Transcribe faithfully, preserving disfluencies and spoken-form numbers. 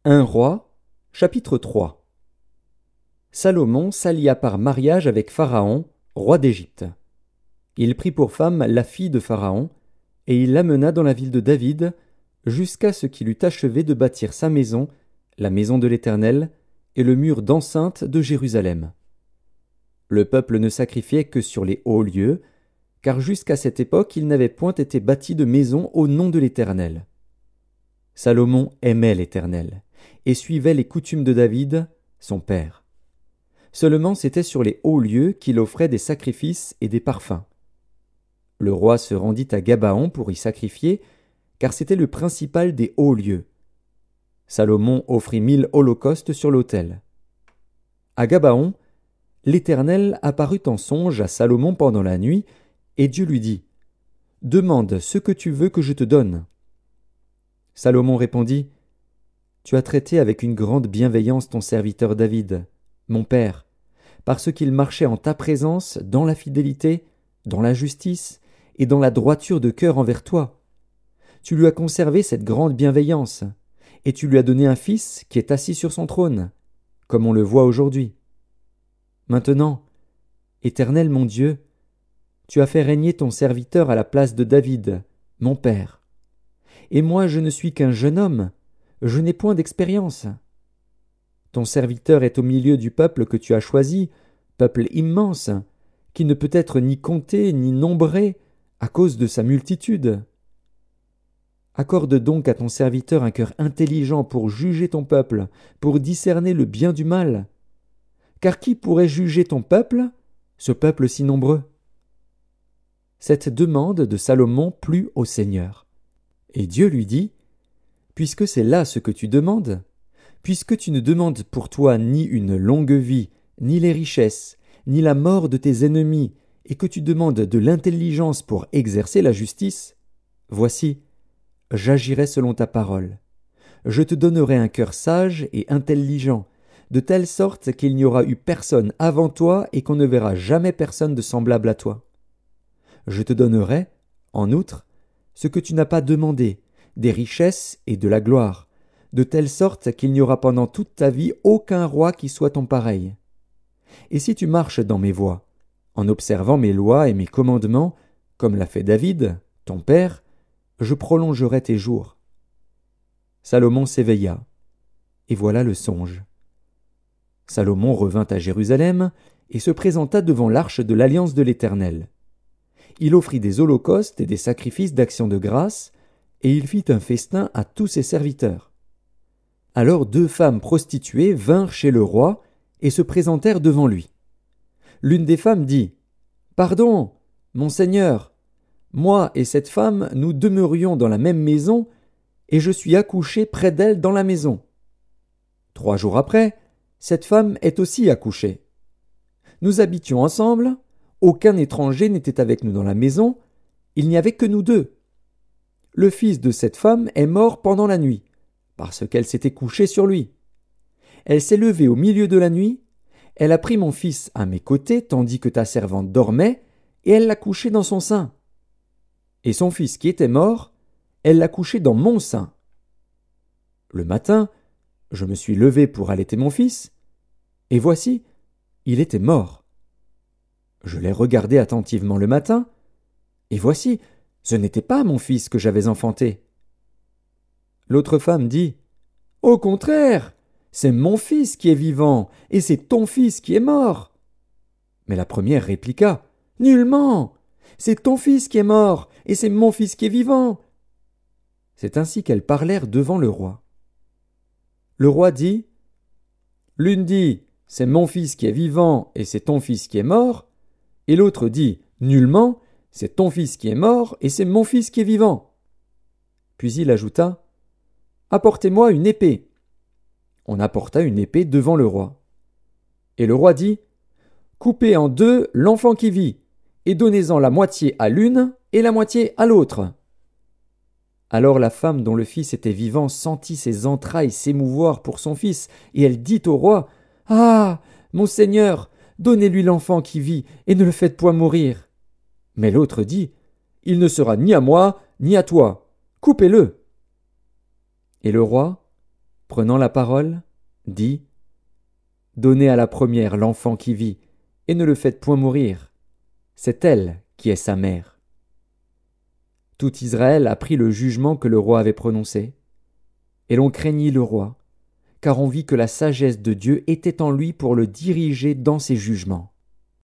un Roi, chapitre trois. Salomon s'allia par mariage avec Pharaon, roi d'Égypte. Il prit pour femme la fille de Pharaon, et il l'amena dans la ville de David, jusqu'à ce qu'il eût achevé de bâtir sa maison, la maison de l'Éternel, et le mur d'enceinte de Jérusalem. Le peuple ne sacrifiait que sur les hauts lieux, car jusqu'à cette époque il n'avait point été bâti de maison au nom de l'Éternel. Salomon aimait l'Éternel, et suivait les coutumes de David, son père. Seulement c'était sur les hauts lieux qu'il offrait des sacrifices et des parfums. Le roi se rendit à Gabaon pour y sacrifier, car c'était le principal des hauts lieux. Salomon offrit mille holocaustes sur l'autel. À Gabaon, l'Éternel apparut en songe à Salomon pendant la nuit, et Dieu lui dit : « Demande ce que tu veux que je te donne. » Salomon répondit : « Tu as traité avec une grande bienveillance ton serviteur David, mon père, parce qu'il marchait en ta présence dans la fidélité, dans la justice et dans la droiture de cœur envers toi. Tu lui as conservé cette grande bienveillance, et tu lui as donné un fils qui est assis sur son trône, comme on le voit aujourd'hui. Maintenant, Éternel mon Dieu, tu as fait régner ton serviteur à la place de David, mon père. Et moi je ne suis qu'un jeune homme, je n'ai point d'expérience. Ton serviteur est au milieu du peuple que tu as choisi, peuple immense, qui ne peut être ni compté ni nombré à cause de sa multitude. Accorde donc à ton serviteur un cœur intelligent pour juger ton peuple, pour discerner le bien du mal. Car qui pourrait juger ton peuple, ce peuple si nombreux ? » Cette demande de Salomon plut au Seigneur. Et Dieu lui dit : « Puisque c'est là ce que tu demandes, puisque tu ne demandes pour toi ni une longue vie, ni les richesses, ni la mort de tes ennemis, et que tu demandes de l'intelligence pour exercer la justice, voici, j'agirai selon ta parole. Je te donnerai un cœur sage et intelligent, de telle sorte qu'il n'y aura eu personne avant toi et qu'on ne verra jamais personne de semblable à toi. Je te donnerai, en outre, ce que tu n'as pas demandé, des richesses et de la gloire, de telle sorte qu'il n'y aura pendant toute ta vie aucun roi qui soit ton pareil. Et si tu marches dans mes voies, en observant mes lois et mes commandements, comme l'a fait David, ton père, je prolongerai tes jours. » Salomon s'éveilla, et voilà le songe. Salomon revint à Jérusalem et se présenta devant l'arche de l'alliance de l'Éternel. Il offrit des holocaustes et des sacrifices d'action de grâce, et il fit un festin à tous ses serviteurs. Alors deux femmes prostituées vinrent chez le roi et se présentèrent devant lui. L'une des femmes dit : « Pardon, mon seigneur, moi et cette femme, nous demeurions dans la même maison, et je suis accouchée près d'elle dans la maison. Trois jours après, cette femme est aussi accouchée. Nous habitions ensemble, aucun étranger n'était avec nous dans la maison, il n'y avait que nous deux. Le fils de cette femme est mort pendant la nuit, parce qu'elle s'était couchée sur lui. Elle s'est levée au milieu de la nuit, elle a pris mon fils à mes côtés tandis que ta servante dormait, et elle l'a couché dans son sein. Et son fils qui était mort, elle l'a couché dans mon sein. Le matin, je me suis levé pour allaiter mon fils, et voici, il était mort. Je l'ai regardé attentivement le matin, et voici, ce n'était pas mon fils que j'avais enfanté. L'autre femme dit : « Au contraire, c'est mon fils qui est vivant, et c'est ton fils qui est mort. » Mais la première répliqua : « Nullement, c'est ton fils qui est mort, et c'est mon fils qui est vivant. » C'est ainsi qu'elles parlèrent devant le roi. Le roi dit : « L'une dit : c'est mon fils qui est vivant, et c'est ton fils qui est mort. Et l'autre dit : nullement, c'est ton fils qui est mort, et c'est mon fils qui est vivant. » Puis il ajouta : « Apportez-moi une épée. » On apporta une épée devant le roi. Et le roi dit : « Coupez en deux l'enfant qui vit, et donnez-en la moitié à l'une et la moitié à l'autre. » Alors la femme dont le fils était vivant sentit ses entrailles s'émouvoir pour son fils, et elle dit au roi : « Ah, mon seigneur, donnez-lui l'enfant qui vit, et ne le faites point mourir. » Mais l'autre dit : « Il ne sera ni à moi, ni à toi. Coupez-le. » Et le roi, prenant la parole, dit « Donnez à la première l'enfant qui vit, et ne le faites point mourir. C'est elle qui est sa mère. » Tout Israël apprit le jugement que le roi avait prononcé, et l'on craignit le roi, car on vit que la sagesse de Dieu était en lui pour le diriger dans ses jugements.